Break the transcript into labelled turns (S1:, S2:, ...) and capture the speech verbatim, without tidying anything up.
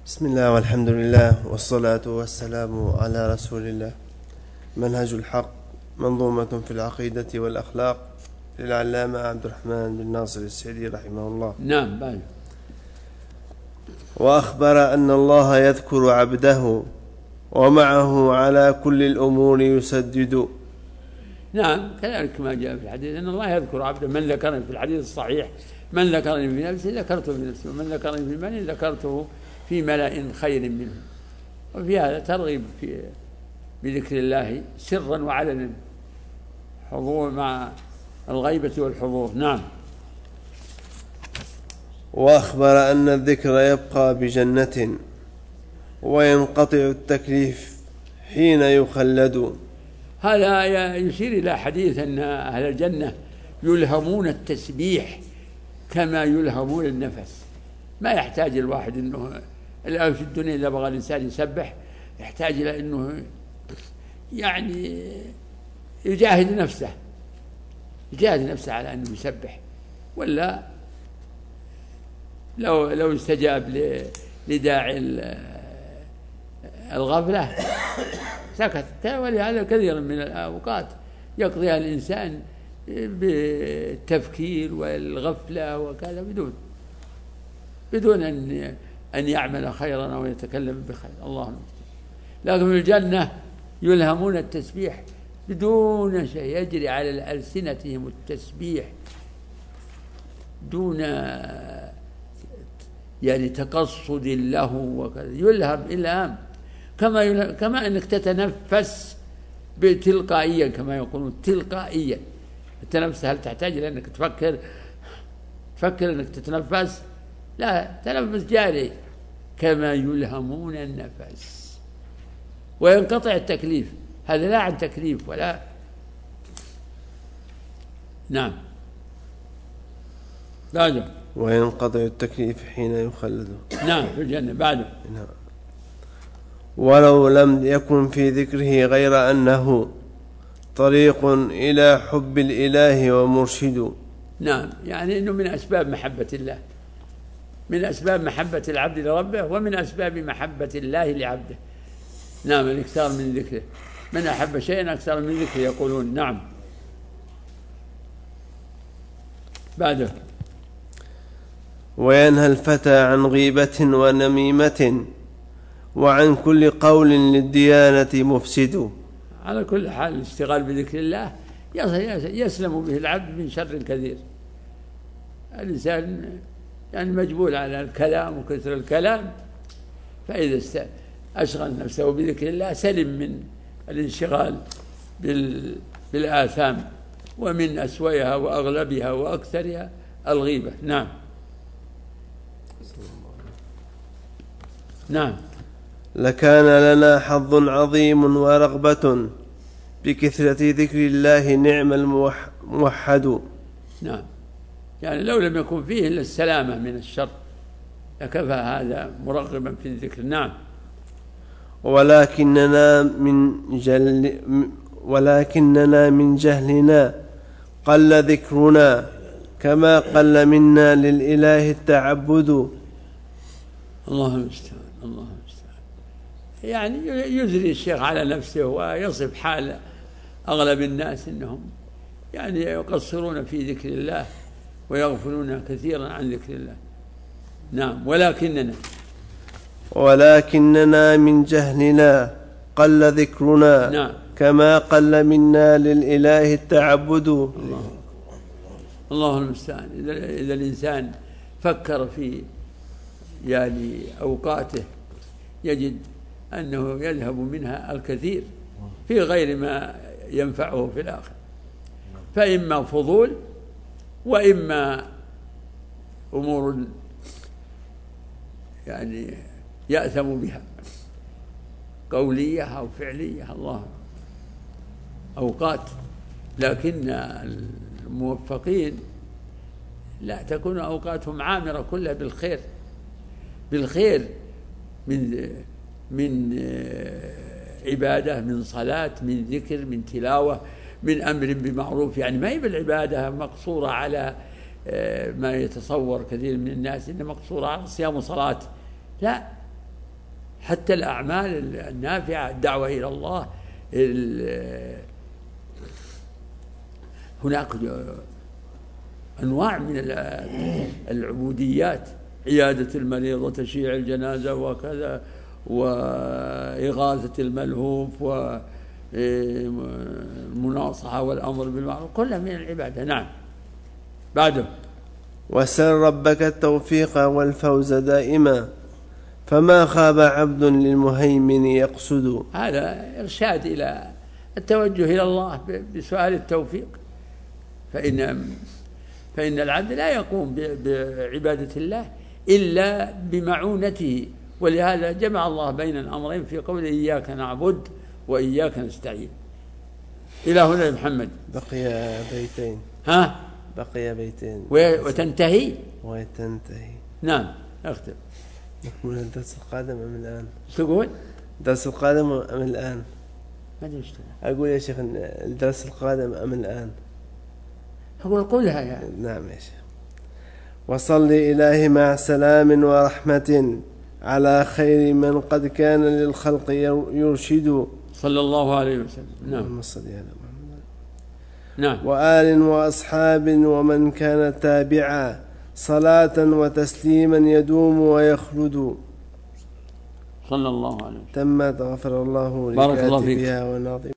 S1: بسم الله والحمد لله والصلاة والسلام على رسول الله. منهج الحق، منظومة في العقيدة والأخلاق للعلامة عبد الرحمن بن ناصر السعدي رحمه الله.
S2: نعم. بعد.
S1: وأخبر أن الله يذكر عبده ومعه على كل الأمور يسدد.
S2: نعم، كذلك ما جاء في الحديث أن الله يذكر عبده. من ذكرني في الحديث الصحيح: من ذكرني في نفسه ذكرته في نفسه، ومن ذكرني في ملأ ذكرته في ملأ خير منه. وفي هذا ترغيب في بذكر الله سرا وعلنا، حضور مع الغيبة والحضور. نعم.
S1: وأخبر أن الذكر يبقى بجنة وينقطع التكليف حين يخلد.
S2: هذا يشير إلى حديث أن أهل الجنة يلهمون التسبيح كما يلهمون النفس. ما يحتاج الواحد أنه الآن في الدنيا إذا بغى الإنسان يسبح يحتاج إلى أنه يعني يجاهد نفسه يجاهد نفسه على أنه يسبح، ولا لو لو استجاب لداعي الغفلة سكت. ولهذا كثيرا من الأوقات يقضيها الإنسان بالتفكير والغفلة وكذا بدون بدون أن أن يعمل خيرا أو يتكلم بخير. الله المستعان. لكن في الجنة يلهمون التسبيح بدون شيء، يجري على ألسنتهم التسبيح دون يعني تقصد له وكذا. يلهم إلهام كما يلهم كما أنك تتنفس بتلقائيا، كما يقولون تلقائيا. التنفس هل تحتاج إلى أنك تفكر تفكر أنك تتنفس؟ لا، تنفس جاري كما يلهمون النفس. وينقطع التكليف، هذا لا عن تكليف ولا. نعم. بعده.
S1: وينقطع التكليف حين يخلد.
S2: نعم، في الجنة. بعده.
S1: نعم. ولو لم يكن في ذكره غير أنه طريق إلى حب الإله ومرشد.
S2: نعم، يعني أنه من أسباب محبة الله، من أسباب محبة العبد لربه، ومن أسباب محبة الله لعبده. نعم، الإكثار من ذكره. من أحب شيئا أكثر من ذكره يقولون. نعم. بعده.
S1: وينهى الفتى عن غيبة ونميمة وعن كل قول للديانة مفسد.
S2: على كل حال الاشتغال بذكر الله يسلم به العبد من شر كثير. الإنسان يعني مجبول على الكلام وكثر الكلام، فإذا أشغل نفسه بذكر الله سلم من الانشغال بالآثام، ومن أسوأها وأغلبها وأكثرها الغيبة. نعم. نعم.
S1: لكان لنا حظ عظيم ورغبة بكثرة ذكر الله نعم الموحد.
S2: نعم، يعني لو لم يكن فيه إلا السلامة من الشر لكفى هذا مرغبا في الذكر. نعم.
S1: ولكننا من جل ولكننا من جهلنا قل ذكرنا كما قل منا للإله التعبد.
S2: الله المستعان. الله المستعان. يعني يجري الشيخ على نفسه ويصف حال أغلب الناس أنهم يعني يقصرون في ذكر الله ويغفلون كثيرا عن ذكر الله. نعم. ولكننا
S1: ولكننا من جهلنا قل ذكرنا.
S2: نعم.
S1: كما قل منا للإله التعبد.
S2: الله, الله المستعان. إذا الإنسان فكر في يعني أوقاته يجد أنه يذهب منها الكثير في غير ما ينفعه في الآخر، فإما فضول وإما أمور يعني يأثم بها قولية أو فعلية. الله أوقات، لكن الموفقين لا تكون أوقاتهم عامرة كلها بالخير بالخير من من عبادة، من صلاة، من ذكر، من تلاوة، من أمر بمعروف. يعني ما هي بالعبادة مقصورة على ما يتصور كثير من الناس إن مقصورة على صيام وصلاة. لا، حتى الأعمال النافعة، الدعوة إلى الله، هناك أنواع من العبوديات، عيادة المريض وتشييع الجنازة وكذا، وإغاثة الملهوف والمناصحة والأمر بالمعروف، كلها من العبادة. نعم. بعده:
S1: وسل ربك التوفيق والفوز دائما، فما خاب عبد للمهيمن يقصد.
S2: هذا إرشاد إلى التوجه إلى الله بسؤال التوفيق، فإن فإن العبد لا يقوم بعبادة الله إلا بمعونته، ولهذا جمع الله بين الأمرين في قوله إياك نعبد وإياك نستعين. إلى هنا يا محمد
S1: بقي بيتين.
S2: ها
S1: بقي بيتين
S2: وتنتهي
S1: وتنتهي.
S2: نعم. اختم.
S1: نكمل الدرس القادم أم الآن؟
S2: تقول
S1: الدرس القادم أم الآن؟
S2: ما أدري.
S1: أقول يا شيخ الدرس القادم أم الآن؟
S2: أقول قولها يا
S1: نعم يا شيخ. وصل إلهي مع سلام ورحمة على خير من قد كان للخلق يرشد،
S2: صلى الله عليه وسلم. نعم. نعم.
S1: وآل وأصحاب ومن كان تابعا، صلاة وتسليما يدوم ويخلد.
S2: صلى الله عليه وسلم.
S1: تمت. غفر الله
S2: بارك الله فيك.
S1: لكاتبها وناظمها.